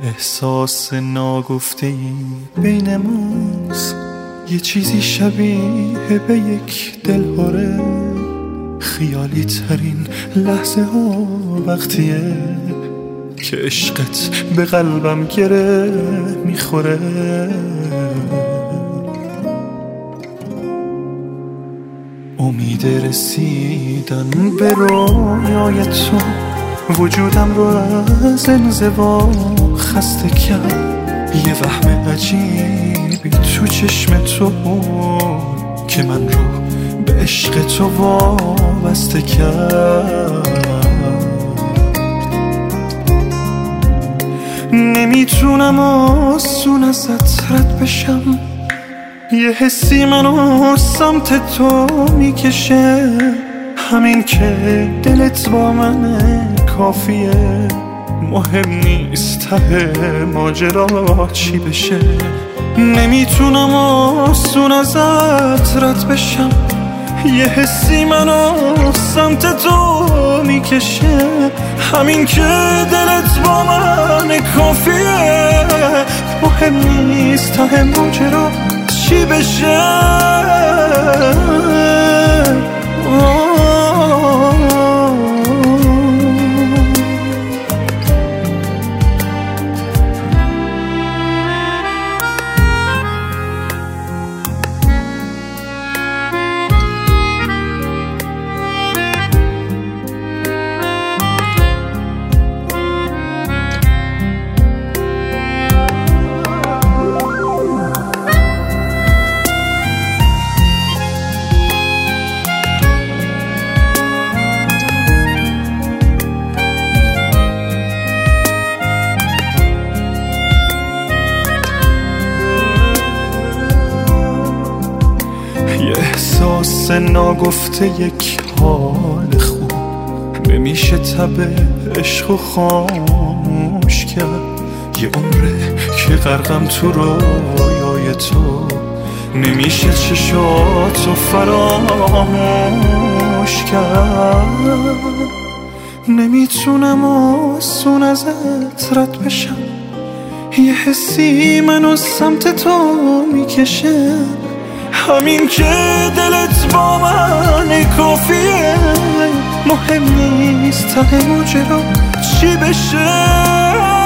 احساس ناگفته‌ای بین ماست، یه چیزی شبیه به یک دلهوره. خیالی ترین لحظه ها وقتیه که عشقت به قلبم گره میخوره. امید رسیدن به رویای تو وجودم رو از انزوا خسته کرد. یه وهم عجیبی تو چشم تو که من رو به عشق تو وابسته کرد. نمیتونم آسون ازت رد بشم، یه حسی منو سمت تو میکشه. همین که دلت با منه کافیه، مهم نیست ته ماجرا چی بشه. نمیتونم آسون ازت رد بشم، یه حسی منو سمت تو میکشه. همین که دلت با من کافیه، مهم نیست ته ماجرا چی بشه. یه احساس ناگفته، یک حال خوب نمیشه تب عشق و خاموش کرد. یه عمره که غرقم تو رویای تو، نمیشه چشاتو فراموش کرد. نمیتونم آسون ازت رد بشم، یه حسی منو سمت تو میکشه. همین که دلت با من کافیه، مهم نیست ته ماجرا چی بشه.